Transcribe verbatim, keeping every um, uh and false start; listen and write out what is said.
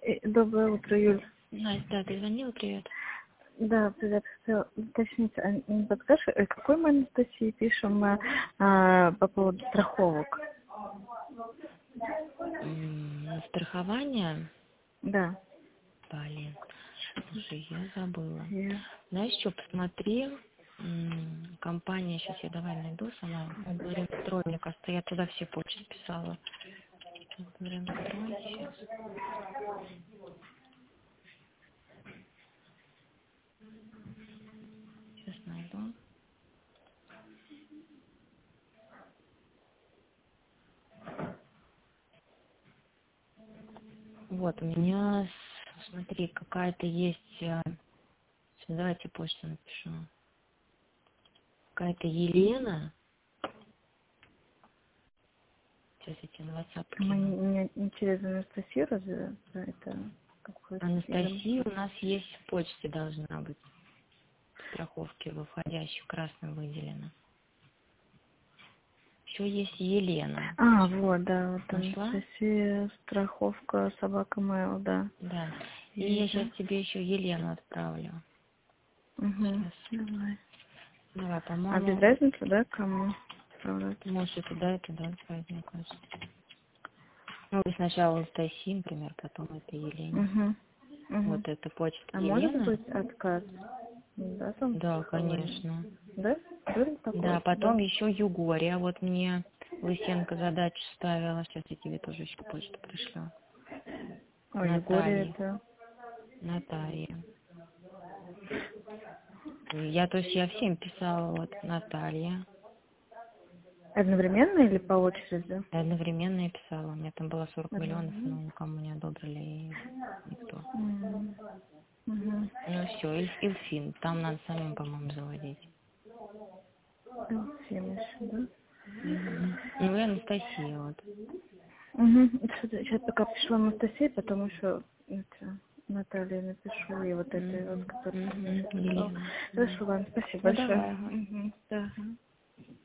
Э, Доброе утро, Юль. Настя, да, ты звонила, привет. Да, привет. Хотела уточнить, а не подскажешь, э, какой мы Анастасии пишем а, а, по поводу страховок? М, Страхование? Да. Блин, слушай, я забыла. Я- Знаешь что, посмотри, м, компания, сейчас я давай найду сама, Ремстрой, мне кажется, я туда все почты писала. Ремстрой, сейчас. Сейчас найду. Вот, у меня, с- смотри, какая-то есть, э, сейчас давайте почту напишу. Какая-то Елена, сейчас я тебе на WhatsApp Мы кину. не, не через Анастасию разве да, это какой-то или- Анастасия у нас есть в почте должна быть. Страховки выходящих красным выделено. Еще есть Елена. А, вот, да, вот Нашла? Анастасия, страховка, собака Mail, да. Да. И я Есть, сейчас да? тебе еще Елену отправлю. Угу. Сейчас. Давай. Давай, А без по-моему, разницы, да, кому отправлять? можешь и туда, и туда отправить, мне кажется. Ну, и сначала Анастасии, например, потом это Елене. Угу. Угу. Вот это почта А может Елены. быть отказ? Да, там Да, страхование. конечно. Да? Был Да, такой, да? потом еще Югория. Вот мне Лысенко задачу ставила. Сейчас я тебе тоже еще почту пришлю. А Егоре Наталья. это... Наталья. Я, то есть я всем писала, вот, Наталья. Одновременно или по очереди? Я одновременно я писала. У меня там было сорок миллионов, но Одновременно. никому не одобрили и никто. М. Мгм. Ну все, Ильфин. Там надо самим, по-моему, заводить. Всем еще, да? Мгм. Ну и Анастасия, вот. Угу. Сейчас пока пришла Анастасия, потом еще это, Наталья напишу, и вот этой вот, Мгм. которую ты мне Мгм. сейчас написал. Елена. Хорошо, Мгм. ладно, спасибо Ну большое. давай, ага. Угу. Да.